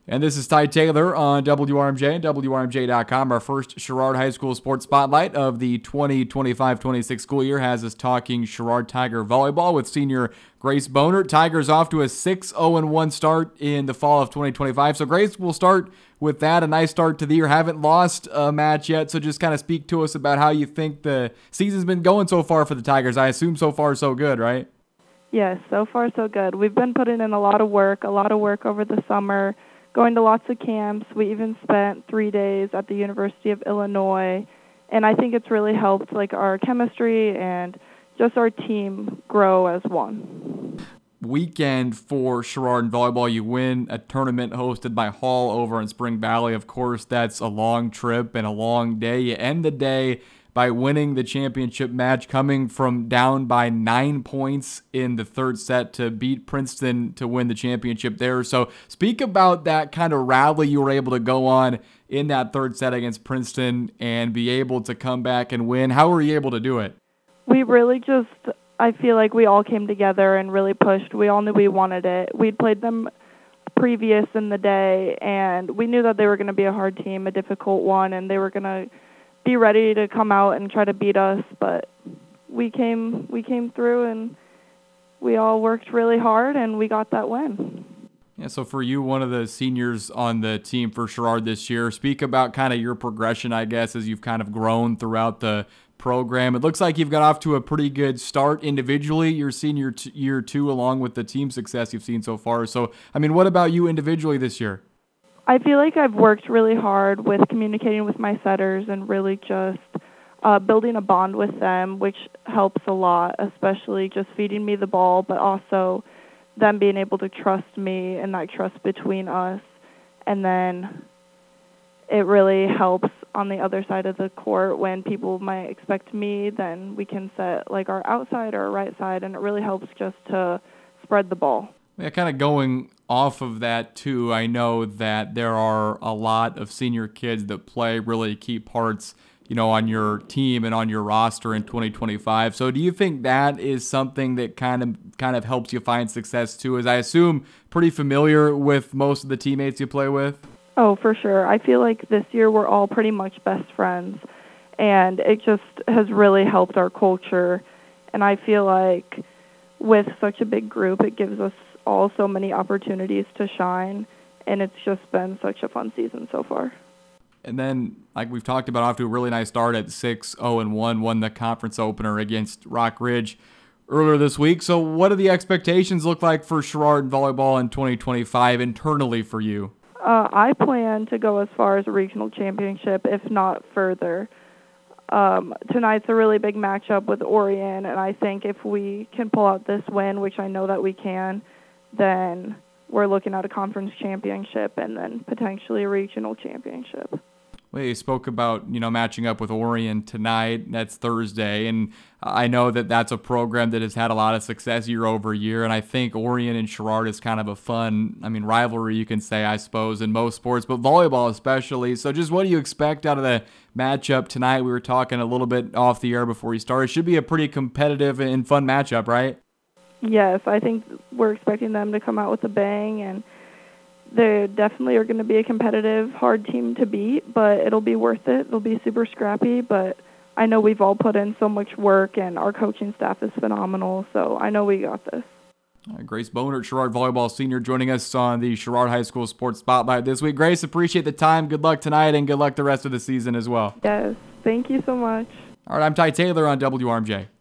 And this is Ty Taylor on WRMJ and WRMJ.com. Our first Sherrard High School Sports Spotlight of the 2025-26 school year has us talking Sherrard Tiger volleyball with senior Grace Boner. Tigers off to a 6-0-1 start in the fall of 2025. So Grace, we'll start with that. A nice start to the year. Haven't lost a match yet, so just kind of speak to us about how you think the season's been going so far for the Tigers. I assume so far so good, right? Yes, so far so good. We've been putting in a lot of work over the summer, going to lots of camps. We even spent 3 days at the University of Illinois, and I think it's really helped our chemistry and just our team grow as one. Weekend for Sherrard in volleyball. You win a tournament hosted by Hall over in Spring Valley. Of course, that's a long trip and a long day. You end the day by winning the championship match, coming from down by 9 points in the third set to beat Princeton to win the championship there. So speak about that kind of rally you were able to go on in that third set against Princeton and be able to come back and win. How were you able to do it? We really I feel like we all came together and really pushed. We all knew we wanted it. We'd played them previous in the day, and we knew that they were going to be a hard team, a difficult one, and they were going to be ready to come out and try to beat us, but we came through, and we all worked really hard, and we got that win. Yeah, so for you, one of the seniors on the team for Sherrard this year, speak about kind of your progression, I guess, as you've kind of grown throughout the program. It looks like you've got off to a pretty good start individually, your senior year two, along with the team success you've seen so far. So, I mean, what about you individually this year? I feel like I've worked really hard with communicating with my setters and really just building a bond with them, which helps a lot, especially just feeding me the ball, but also them being able to trust me and that trust between us. And then it really helps on the other side of the court when people might expect me, then we can set our outside or our right side, and it really helps just to spread the ball. Yeah, kind of going off of that, too, I know that there are a lot of senior kids that play really key parts, on your team and on your roster in 2025. So do you think that is something that kind of helps you find success, too? As I assume pretty familiar with most of the teammates you play with? Oh, for sure. I feel like this year we're all pretty much best friends, and it just has really helped our culture. And I feel like with such a big group, it gives us all so many opportunities to shine, and it's just been such a fun season so far. And then, like we've talked about, off to a really nice start at 6-0-1, won the conference opener against Rock Ridge earlier this week. So what do the expectations look like for Sherrard volleyball in 2025 internally for you? I plan to go as far as a regional championship, if not further. Tonight's a really big matchup with Orion, and I think if we can pull out this win, which I know that we can, then we're looking at a conference championship and then potentially a regional championship. Well, you spoke about, matching up with Orion tonight. That's Thursday, and I know that that's a program that has had a lot of success year over year, and I think Orion and Sherrard is kind of a fun, rivalry, you can say, I suppose, in most sports, but volleyball especially. So just what do you expect out of the matchup tonight? We were talking a little bit off the air before we started. It should be a pretty competitive and fun matchup, right? Yes, I think we're expecting them to come out with a bang, and they definitely are going to be a competitive, hard team to beat, but it'll be worth it. It'll be super scrappy, but I know we've all put in so much work, and our coaching staff is phenomenal, so I know we got this. Grace Boner, Sherrard volleyball senior, joining us on the Sherrard High School Sports Spotlight this week. Grace, appreciate the time. Good luck tonight, and good luck the rest of the season as well. Yes, thank you so much. All right, I'm Ty Taylor on WRMJ.